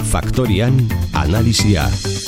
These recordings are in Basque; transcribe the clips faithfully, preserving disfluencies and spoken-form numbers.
Faktorian analisia.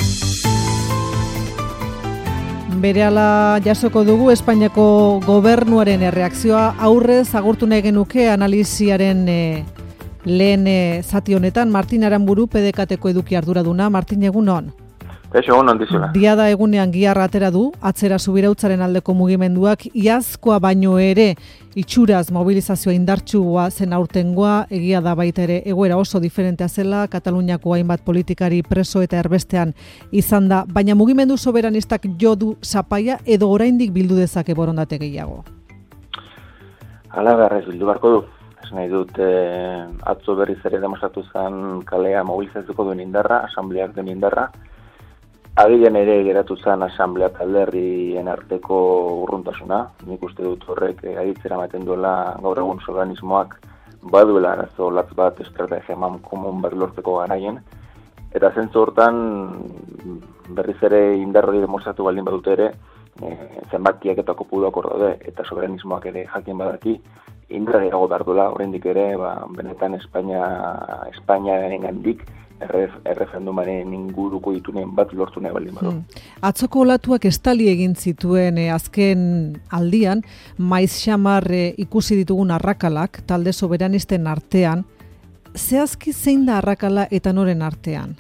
Berehala jasoko dugu Espainiako gobernuaren erreakzioa. Aurrez agurtu nahi genuke analisiaren e, lehen e, zati honetan. Martin Aranburu, P D K-teko eduki arduraduna. Martin, egunon. Eixo, egunon dizula. Diada egunean giharra atera du, atzera subirautzaren aldeko mugimenduak, iazkoa baino ere itxuraz mobilizazioa indartsua zen aurtengoa, egia da baita ere egoera oso diferentea zela, Kataluniako hainbat politikari preso eta erbestean izan da, baina mugimendu soberanistak jo du zapaia edo oraindik bildu dezake borondate gehiago? Hala beharrez bildu barko du. Ez nahi dut, eh, atzo berriz ere demostratu zen kalea mobilizatzeko duen indarra, asambleak duen indarra. Agilen ere geratu zen asamblea talderrien arteko urruntasuna. Nik uste dut horrek aditzera ematen duela gaur egun soberanismoak baduela arazo latz bat estrategia eman komun bat lortzeko garaien. Eta zentzu hortan berriz ere indarrori demostratu baldin badute ere, e, zenbakiak eta kopuduak hor daude eta soberanismoak ere jakin badaki, indarra erago behar duela, oraindik ere, ba, benetan Espainia, Espainiaren gandik, erreferendumaren inguruko ditunen bat lortu nahi baldin badu. Hmm. Atzoko olatuak estali egin zituen eh, azken aldian, maiz xamar eh, ikusi ditugun arrakalak, talde soberanisten artean. Zehazki zein da arrakala eta noren artean?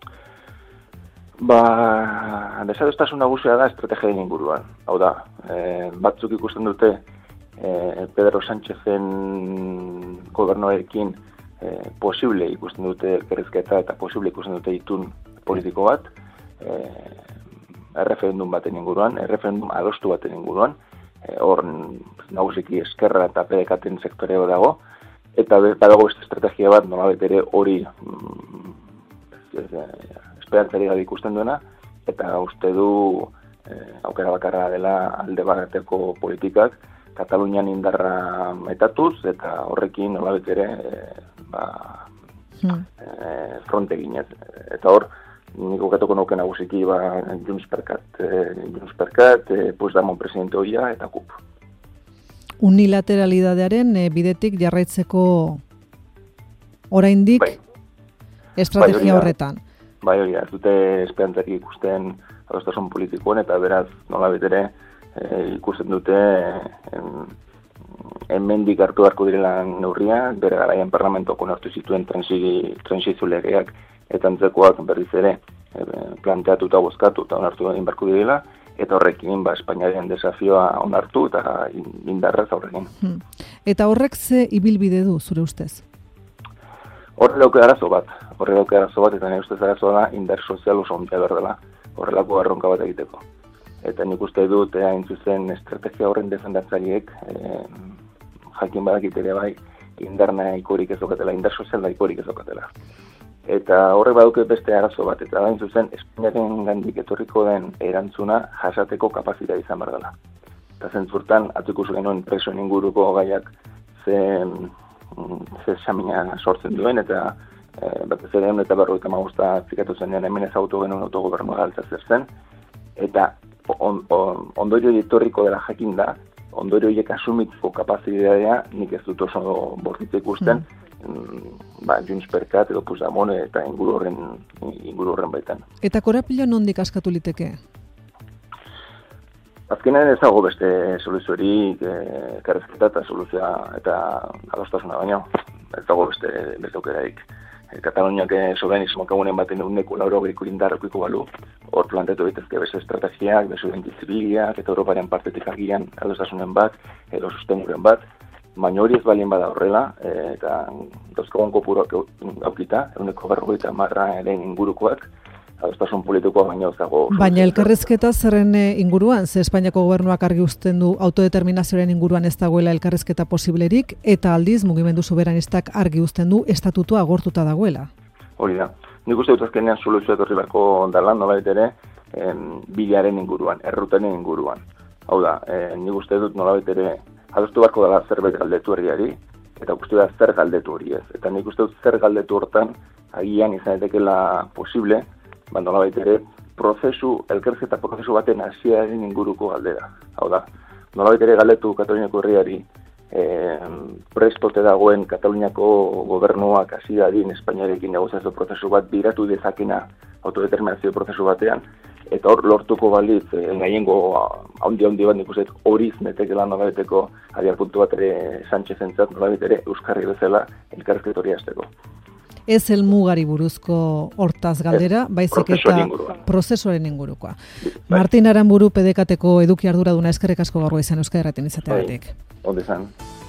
Ba, desadostasun nagusia da estrategiaren inguruan. Hau da, eh, batzuk ikusten dute eh, Pedro Sánchezen gobernuarekin Eh, posible ikusten dute elkarrizketa eta posible ikusten dute itun politiko bat, eh, erreferendum baten inguruan, erreferendum adostu baten inguruan, eh, hor nagusiki eskerra eta P D K-ten sektorea dago, eta badago beste estrategia bat nolabait ere hori mm, esperantzari gabe ikusten duena, eta uste du eh, aukera bakarra dela alde bateko politikak, Katalunian indarra metatuz, eta horrekin nolabait ere eh, ba, hmm. e, fronte ginez. Eta hor, nik okatuko nuke nagusiki ba, Junts per Cat, e, Junts per Cat, e, Puigdemont presidente hoia eta K U P. Unilateralidadearen e, bidetik jarraitzeko oraindik bai. Estrategia bai, horretan. Bai, hori, ez dute esperantzarik ikusten adostasun politikoan, eta beraz, nolabait ere, e, ikusten dute en, hemendik hartu beharko direla neurriak, bere garaian parlamentuak onartu zituen trantsizio legeak eta antzekoak berriz ere e, planteatuta bozkatu eta onartu egin beharko direla, eta horrekin ba, Espainiaren desafioa onartu eta indarrez aurrekin. Hmm. Eta horrek ze ibilbide du, zure ustez? Horre dauke arazo bat, horre dauke arazo bat, eta nire ustez arazo da indar sozial oso ondia berdela, horrelako garronka bat egiteko. Eta nik uste dut, hain zuzen estrategia horren defendatzaileek, e, jakin badakit ere bai, indar nahikorik ez okatela, indar sozial nahikorik ez okatela. Eta horrek baduke beste arazo bat, eta hain zuzen, Espainiaren gandik etorriko den erantzuna jasateko kapazitatea izan behar dela. Eta zentzurtan, atzikus genuen presoen inguruko gaiak ze, ze xamina sortzen duen, eta e, batez ere eta berrogeita hamabosta zikatu zenean hemen ezagutu genuen autogobernua galtza zer zen, eta on, on, ondorio etorriko dela jakin da, ondorio horiek asumitzeko kapazitatea nik ez dut oso bortitza ikusten, mm. ba, Junts per Cat edo Puigdemont eta inguru horren, inguru horren baitan. Eta korapilo nondik askatu liteke? Azkenean ez dago beste soluziorik, elkarrizketa eta soluzioa eta adostasuna baino. Ez dago beste, beste aukerarik. Kataluniak soberanismoak egunen baten uneko lauro beriko indarreko balu, hor planteatu bitezke beste estrategiak, beste zibiliak, eta Europaren partetik agian adostasunen bat, edo sustenguren bat, baina hori ez balien bada horrela, eta dauzkagun kopuruak aukita, eguneko berrogeita marra ere ingurukoak, adostasun politikoa baino ez dago. Baina elkarrizketa zerren inguruan, ze Espainiako gobernuak argi uzten du autodeterminazioaren inguruan ez dagoela elkarrizketa posiblerik, eta aldiz mugimendu soberanistak argi uzten du estatutua agortuta dagoela. Hori da. Nik uste dut azkenean soluzioa etorri beharko dalan, nolabait ere, em, bidearen inguruan, errutaren inguruan. Hau da, eh, nik uste dut nolabait ere, adostu beharko dela zerbait galdetu herriari, eta uste da zer galdetu hori ez. Eta nik uste dut zer galdetu hortan, agian izan daitekeela posible, ba, nolabait ere, prozesu, elkarrizketa prozesu baten hasiaren inguruko galdera. Hau da, nolabait ere galdetu Kataluniako herriari, e, prestote dagoen Kataluniako gobernuak hasi dadin Espainiarekin negoziazio prozesu bat biratu dezakena autodeterminazio prozesu batean, eta hor lortuko balitz, e, nahiengo handi-handi bat nik uste horiz netekela nolabeteko abiapuntu bat ere Sánchezentzat nolabet ere Euskarri bezala elkarrizketa hori hasteko. Ez helmugari buruzko hortaz galdera, baizik eta prozesuaren ingurukoa. Martin Aranburu P D K-teko eduki arduraduna eskerrik asko gaur izan Euskadi Irratian izateagatik. Ondo izan.